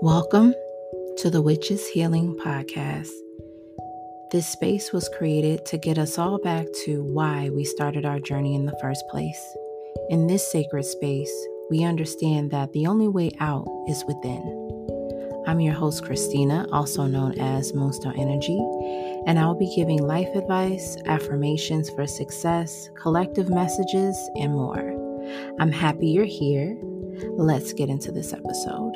Welcome to the Witches Healing Podcast. This space was created to get us all back to why we started our journey in the first place. In this sacred space, we understand that the only way out is within. I'm your host, Christina, also known as Moonstone Energy, and I will be giving life advice, affirmations for success, collective messages, and more. I'm happy you're here. Let's get into this episode.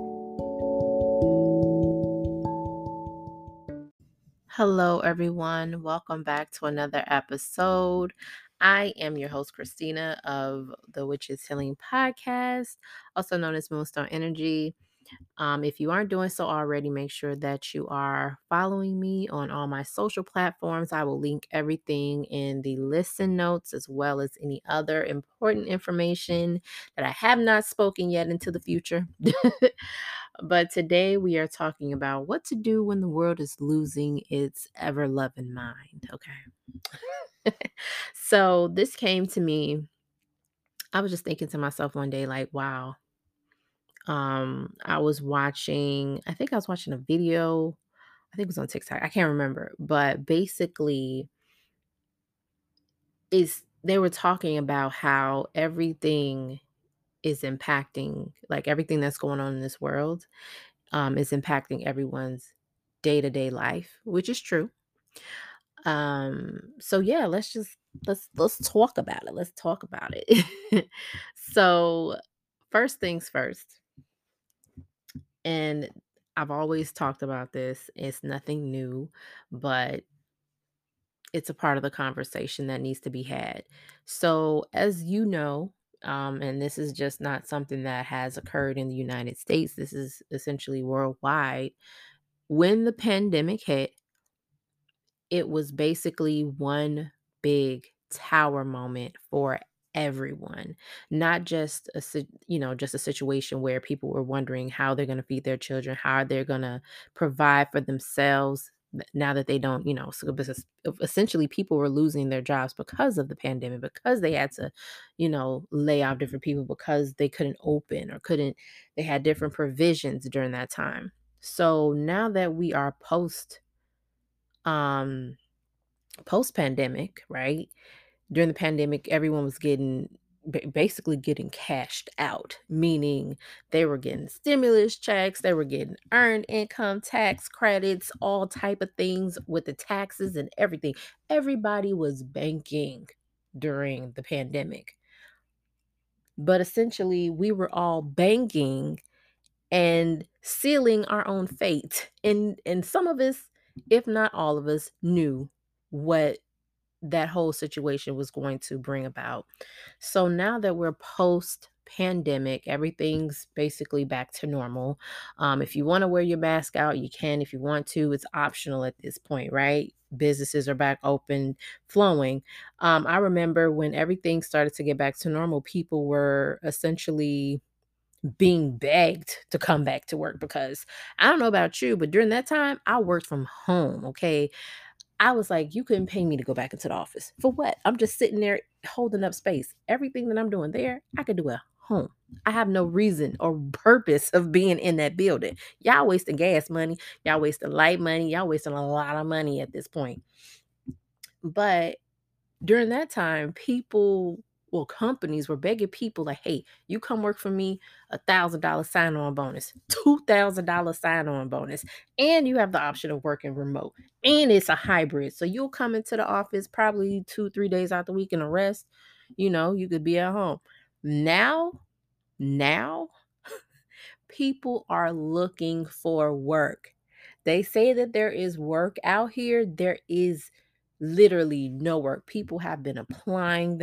Hello, everyone. Welcome back to another episode. I am your host, Christina of the Witches Healing Podcast, also known as Moonstone Energy. If you aren't doing so already, make sure that you are following me on all my social platforms. I will link everything in the listen notes as well as any other important information that I have not spoken yet into the future. But today we are talking about what to do when the world is losing its ever-loving mind. Okay. So this came to me. I was just thinking to myself one day, like, wow. I was watching a video. I think it was on TikTok. I can't remember. But basically they were talking about how everything is impacting, like everything that's going on in this world, is impacting everyone's day-to-day life, which is true. So yeah, let's talk about it. Let's talk about it. So first things first, and I've always talked about this, it's nothing new, but it's a part of the conversation that needs to be had. So as you know, and this is just not something that has occurred in the United States, this is essentially worldwide. When the pandemic hit, it was basically one big tower moment for everyone, not just just a situation where people were wondering how they're going to feed their children, how they're going to provide for themselves now that they don't, so essentially people were losing their jobs because of the pandemic, because they had to, lay off different people because they couldn't open or couldn't, they had different provisions during that time. So now that we are um post pandemic, right? During the pandemic, everyone was basically getting cashed out, meaning they were getting stimulus checks, they were getting earned income tax credits, all type of things with the taxes and everything. Everybody was banking during the pandemic. But essentially, we were all banking and sealing our own fate. And some of us, if not all of us, knew what that whole situation was going to bring about. So now that we're post pandemic, everything's basically back to normal. If you want to wear your mask out, you can. If you want to, it's optional at this point, right? Businesses are back open, flowing. I remember when everything started to get back to normal, people were essentially being begged to come back to work, because I don't know about you, but during that time, I worked from home. Okay. I was like, you couldn't pay me to go back into the office. For what? I'm just sitting there holding up space. Everything that I'm doing there, I could do at home. I have no reason or purpose of being in that building. Y'all wasting gas money. Y'all wasting light money. Y'all wasting a lot of money at this point. But during that time, companies were begging people like, hey, you come work for me, $1,000 sign-on bonus, $2,000 sign-on bonus, and you have the option of working remote. And it's a hybrid. So you'll come into the office probably 2-3 days out the week, and the rest, you could be at home. Now, people are looking for work. They say that there is work out here. There is literally no work. People have been applying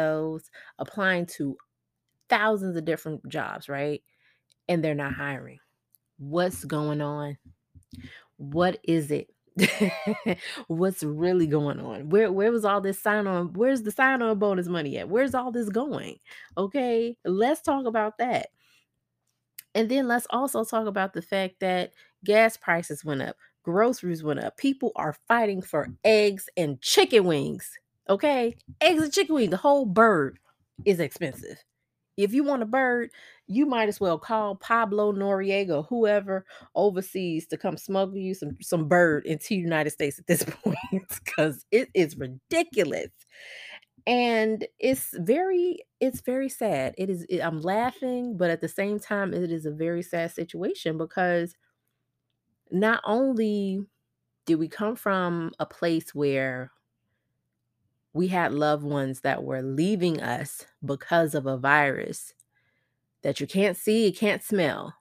to thousands of different jobs, right? And they're not hiring. What's going on? What is it? What's really going on? Where was all this sign-on? Where's the sign-on bonus money at? Where's all this going? Okay, let's talk about that. And then let's also talk about the fact that gas prices went up, groceries went up. People are fighting for eggs and chicken wings. Okay? Eggs and chicken wings, the whole bird is expensive. If you want a bird, You might as well call Pablo Noriega, whoever overseas, to come smuggle you some bird into the United States at this point because it is ridiculous. And it's very sad. I'm laughing, but at the same time, it is a very sad situation because not only did we come from a place where we had loved ones that were leaving us because of a virus that you can't see, you can't smell.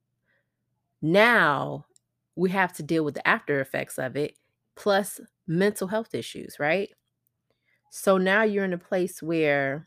Now we have to deal with the after effects of it, plus mental health issues, right? So now you're in a place where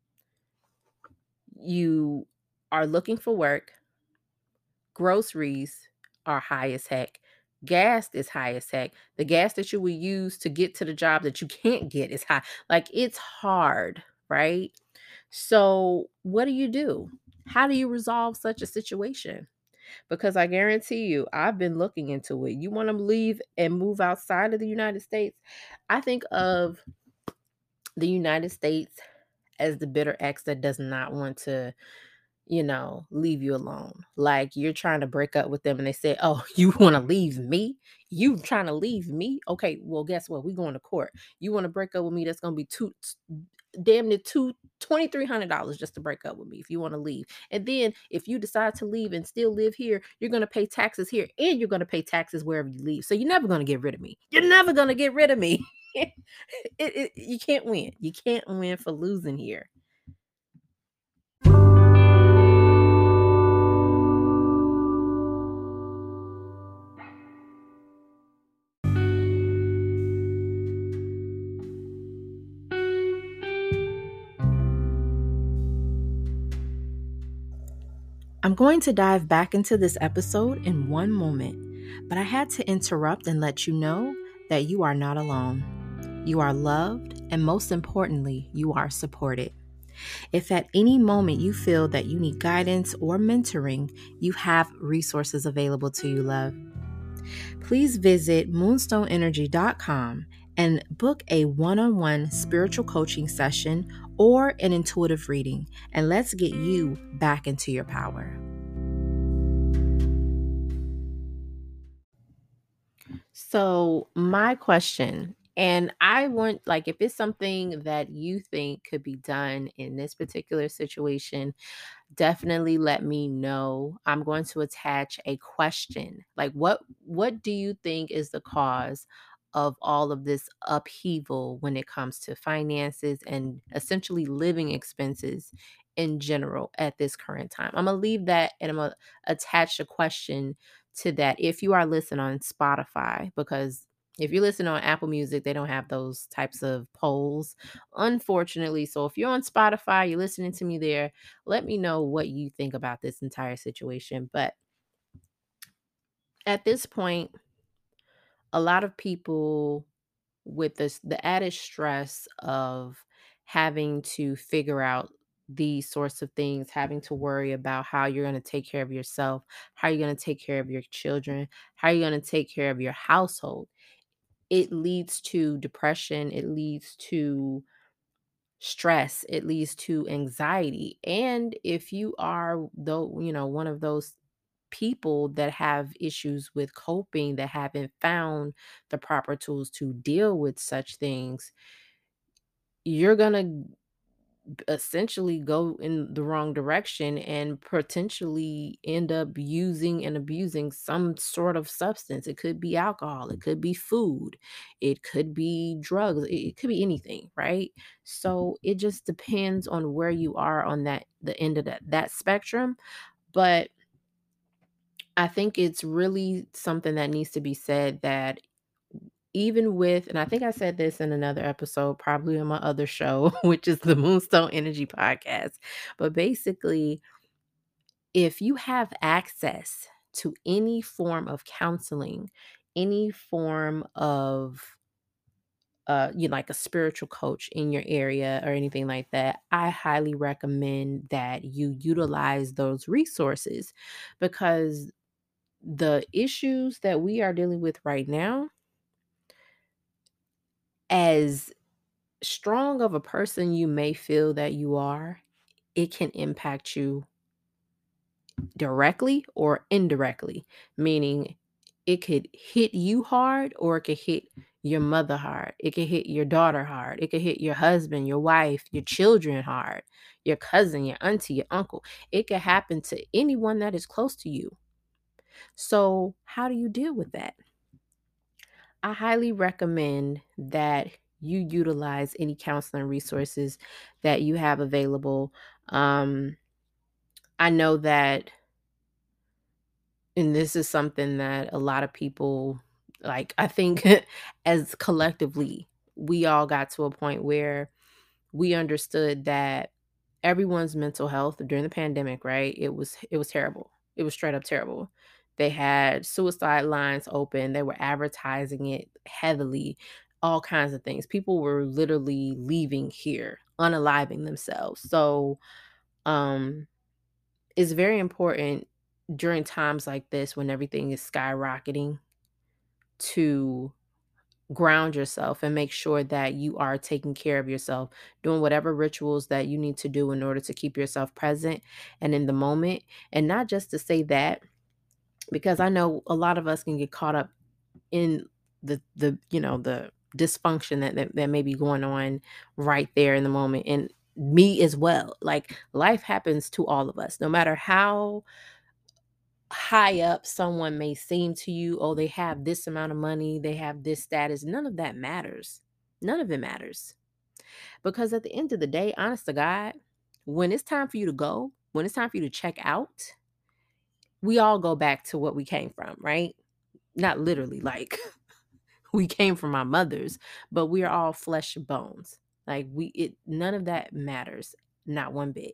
you are looking for work, groceries are high as heck, gas is high as heck. The gas that you will use to get to the job that you can't get is high. Like, it's hard, right? So, what do you do? How do you resolve such a situation? Because I guarantee you, I've been looking into it. You want to leave and move outside of the United States? I think of the United States as the bitter ex that does not want to, leave you alone. Like, you're trying to break up with them and they say, "Oh, you want to leave me? You trying to leave me? Okay, well, guess what? We going to court. You want to break up with me? That's going to be damn near $2,300 just to break up with me if you want to leave. And then if you decide to leave and still live here, you're going to pay taxes here and you're going to pay taxes wherever you leave. So you're never going to get rid of me. You're never going to get rid of me." You can't win. You can't win for losing here. I'm going to dive back into this episode in one moment, but I had to interrupt and let you know that you are not alone. You are loved, and most importantly, you are supported. If at any moment you feel that you need guidance or mentoring, you have resources available to you, love. Please visit moonstoneenergy.com and book a one-on-one spiritual coaching session or an intuitive reading, and let's get you back into your power. So, my question, and I want, like, if it's something that you think could be done in this particular situation, definitely let me know. I'm going to attach a question. Like, what do you think is the cause of all of this upheaval when it comes to finances and essentially living expenses in general at this current time? I'm going to leave that and I'm going to attach a question to that if you are listening on Spotify, because if you listen on Apple Music, they don't have those types of polls, unfortunately. So if you're on Spotify, you're listening to me there, let me know what you think about this entire situation. But at this point, a lot of people, with the added stress of having to figure out these sorts of things, having to worry about how you're going to take care of yourself, how you're going to take care of your children, how you're going to take care of your household, it leads to depression, it leads to stress, it leads to anxiety. And if you are, though, one of those people that have issues with coping, that haven't found the proper tools to deal with such things, you're going to essentially go in the wrong direction and potentially end up using and abusing some sort of substance. It could be alcohol, it could be food, it could be drugs, it could be anything, right? So it just depends on where you are on the end of that spectrum. But I think it's really something that needs to be said, that even with, and I think I said this in another episode, probably on my other show, which is the Moonstone Energy Podcast. But basically, if you have access to any form of counseling, any form of like a spiritual coach in your area or anything like that, I highly recommend that you utilize those resources, because the issues that we are dealing with right now, as strong of a person you may feel that you are, it can impact you directly or indirectly, meaning it could hit you hard or it could hit your mother hard. It could hit your daughter hard. It could hit your husband, your wife, your children hard, your cousin, your auntie, your uncle. It could happen to anyone that is close to you. So, how do you deal with that? I highly recommend that you utilize any counseling resources that you have available. Um, I know that, and this is something that a lot of people, like, I think as collectively, we all got to a point where we understood that everyone's mental health during the pandemic, right? It was terrible. It was straight up terrible. They had suicide lines open. They were advertising it heavily, all kinds of things. People were literally leaving here, unaliving themselves. So, um it's very important during times like this when everything is skyrocketing to ground yourself and make sure that you are taking care of yourself, doing whatever rituals that you need to do in order to keep yourself present and in the moment. And not just to say that, because I know a lot of us can get caught up in the dysfunction that may be going on right there in the moment. And me as well. Like, life happens to all of us, no matter how high up someone may seem to you. Oh, they have this amount of money, they have this status. None of that matters. None of it matters. Because at the end of the day, honest to God, when it's time for you to go, when it's time for you to check out, we all go back to what we came from, right? Not literally, like we came from our mothers, but we are all flesh and bones. Like, none of that matters, not one bit.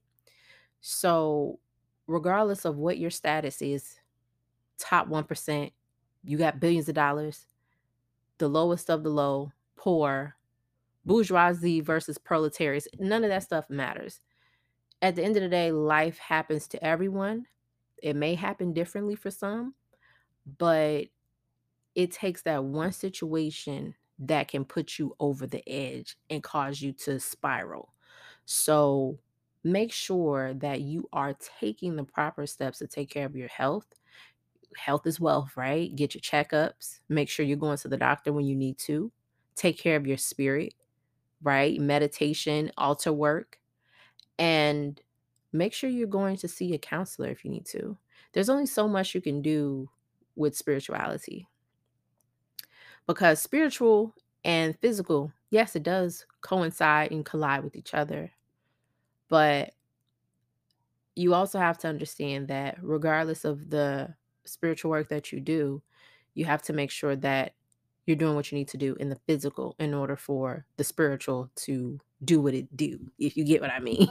So, regardless of what your status is, top 1%, you got billions of dollars, the lowest of the low, poor, bourgeoisie versus proletariats, none of that stuff matters. At the end of the day, life happens to everyone. It may happen differently for some, but it takes that one situation that can put you over the edge and cause you to spiral. So make sure that you are taking the proper steps to take care of your health. Health is wealth, right? Get your checkups. Make sure you're going to the doctor when you need to. Take care of your spirit, right? Meditation, altar work, and make sure you're going to see a counselor if you need to. There's only so much you can do with spirituality, because spiritual and physical, yes, it does coincide and collide with each other. But you also have to understand that regardless of the spiritual work that you do, you have to make sure that you're doing what you need to do in the physical in order for the spiritual to do what it do, if you get what I mean.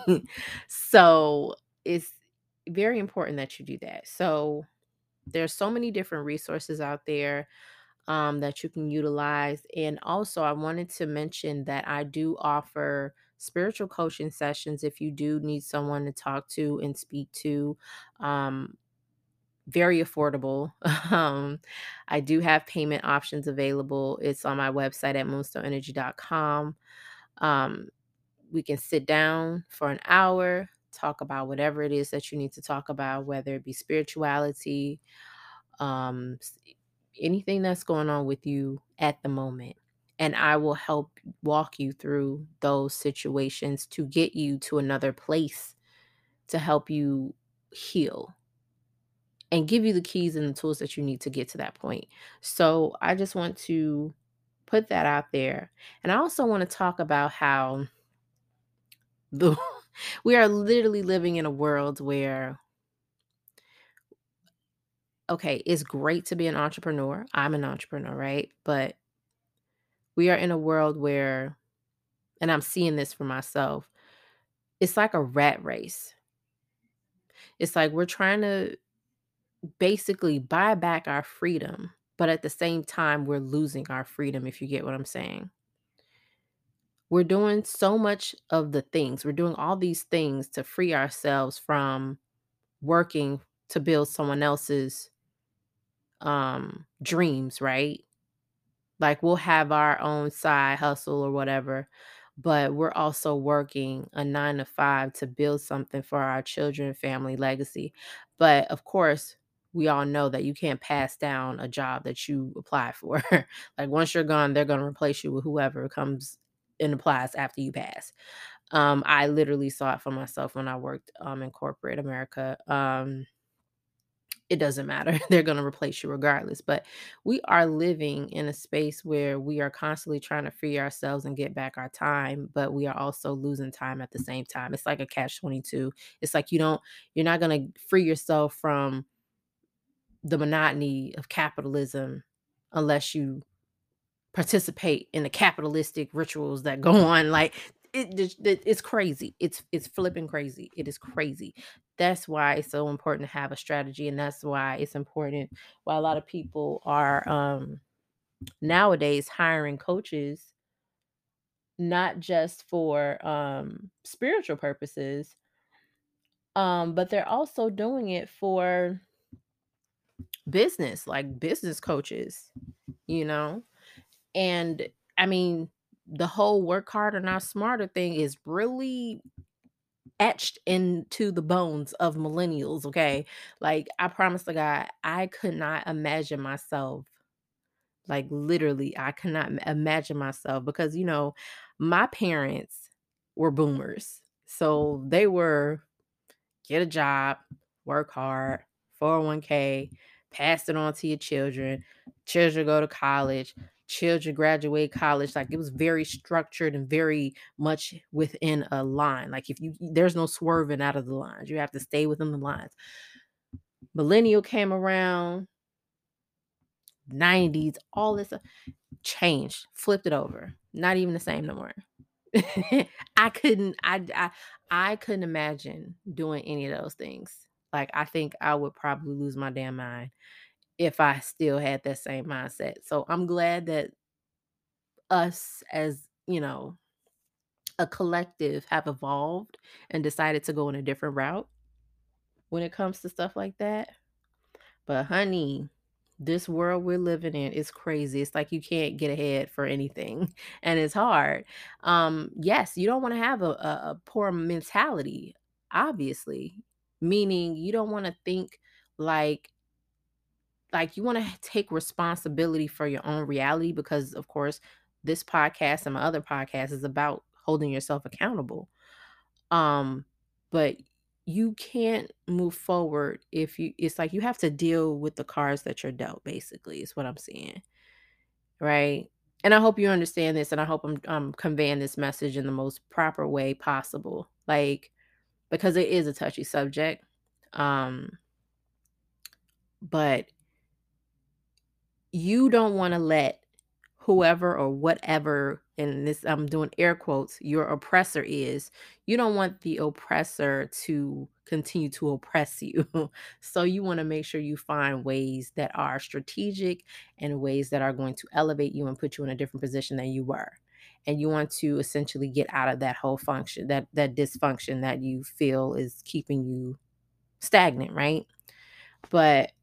So it's very important that you do that. So there's so many different resources out there that you can utilize. And also, I wanted to mention that I do offer spiritual coaching sessions if you do need someone to talk to and speak to. Um, Very affordable. I do have payment options available. It's on my website at moonstoneenergy.com. Um, we can sit down for an hour, talk about whatever it is that you need to talk about, whether it be spirituality, s- anything that's going on with you at the moment. And I will help walk you through those situations to get you to another place to help you heal and give you the keys and the tools that you need to get to that point. So I just want to put that out there. And I also want to talk about how the we are literally living in a world where, okay, it's great to be an entrepreneur. I'm an entrepreneur, right? But we are in a world where, and I'm seeing this for myself, it's like a rat race. It's like we're trying to basically buy back our freedom, but at the same time, we're losing our freedom, if you get what I'm saying. We're doing so much of the things, we're doing all these things to free ourselves from working to build someone else's dreams, right? Like, we'll have our own side hustle or whatever, but we're also working a 9 to 5 to build something for our children, family, legacy. But of course, we all know that you can't pass down a job that you apply for. Like once you're gone, they're going to replace you with whoever comes and applies after you pass. I literally saw it for myself when I worked in corporate America. It doesn't matter. They're going to replace you regardless. But we are living in a space where we are constantly trying to free ourselves and get back our time, but we are also losing time at the same time. It's like a catch 22. It's like you're not going to free yourself from the monotony of capitalism unless you participate in the capitalistic rituals that go on. Like it's crazy. It's flipping crazy. It is crazy. That's why it's so important to have a strategy, and that's why it's important why a lot of people are nowadays hiring coaches not just for spiritual purposes, but they're also doing it for business, like business coaches, you know. And I mean, the whole work harder, not smarter thing is really etched into the bones of millennials, okay? Like, I promise to God, I could not imagine myself, like, literally, I could not imagine myself because, my parents were boomers. So they were get a job, work hard, 401k, pass it on to your children go to college, children graduate college. Like it was very structured and very much within a line. Like if there's no swerving out of the lines. You have to stay within the lines. Millennial came around, 90s, all this stuff changed, flipped it over. Not even the same no more. I couldn't I couldn't imagine doing any of those things. Like I think I would probably lose my damn mind if I still had that same mindset. So I'm glad that us as, a collective have evolved and decided to go in a different route when it comes to stuff like that. But honey, this world we're living in is crazy. It's like you can't get ahead for anything and it's hard. Yes, you don't want to have a poor mentality, obviously. Meaning you don't want to think like you want to take responsibility for your own reality because of course this podcast and my other podcast is about holding yourself accountable. But you can't move forward if it's like you have to deal with the cards that you're dealt, basically, is what I'm saying. Right. And I hope you understand this and I hope I'm conveying this message in the most proper way possible. Like, because it is a touchy subject. Um, but you don't want to let whoever or whatever, and this I'm doing air quotes, your oppressor is, you don't want the oppressor to continue to oppress you. So you want to make sure you find ways that are strategic and ways that are going to elevate you and put you in a different position than you were. And you want to essentially get out of that whole function, that dysfunction that you feel is keeping you stagnant, right? But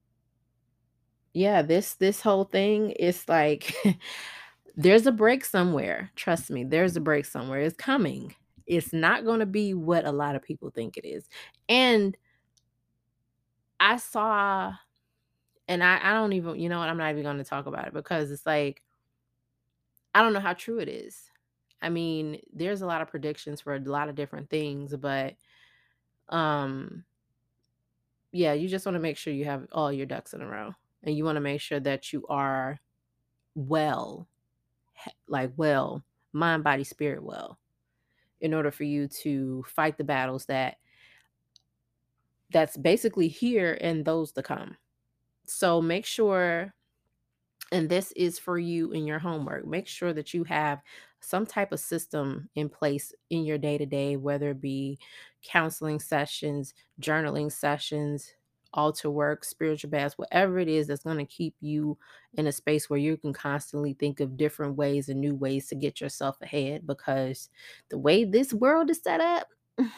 yeah, this whole thing is like there's a break somewhere. Trust me, there's a break somewhere. It's coming. It's not going to be what a lot of people think it is. And I saw, and I don't even, you know what, I'm not even going to talk about it because it's like, I don't know how true it is. I mean, there's a lot of predictions for a lot of different things, but um, yeah, you just want to make sure you have all your ducks in a row and you want to make sure that you are well, well, mind, body, spirit well, in order for you to fight the battles that's basically here and those to come. So make sure, and this is for you in your homework, make sure that you have some type of system in place in your day to day, whether it be counseling sessions, journaling sessions, altar work, spiritual baths, whatever it is that's going to keep you in a space where you can constantly think of different ways and new ways to get yourself ahead. Because the way this world is set up,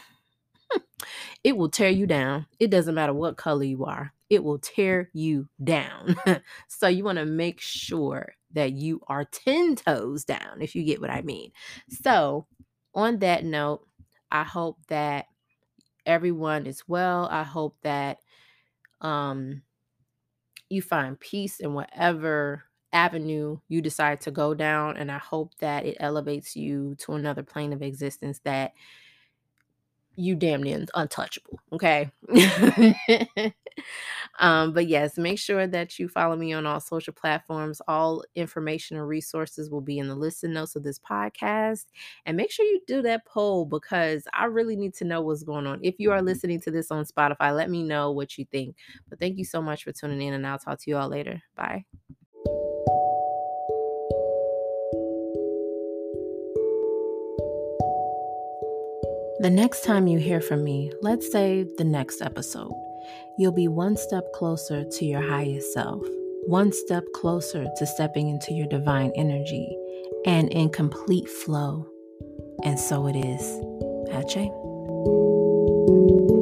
it will tear you down. It doesn't matter what color you are. It will tear you down. So you want to make sure that you are 10 toes down, if you get what I mean. So, on that note, I hope that everyone is well. I hope that um, you find peace in whatever avenue you decide to go down. And I hope that it elevates you to another plane of existence that you damn near untouchable. Okay. But yes, make sure that you follow me on all social platforms. All information and resources will be in the listen notes of this podcast. And make sure you do that poll because I really need to know what's going on. If you are listening to this on Spotify, let me know what you think. But thank you so much for tuning in, and I'll talk to you all later. Bye. The next time you hear from me, let's say the next episode, you'll be one step closer to your highest self, one step closer to stepping into your divine energy and in complete flow. And so it is. Ache.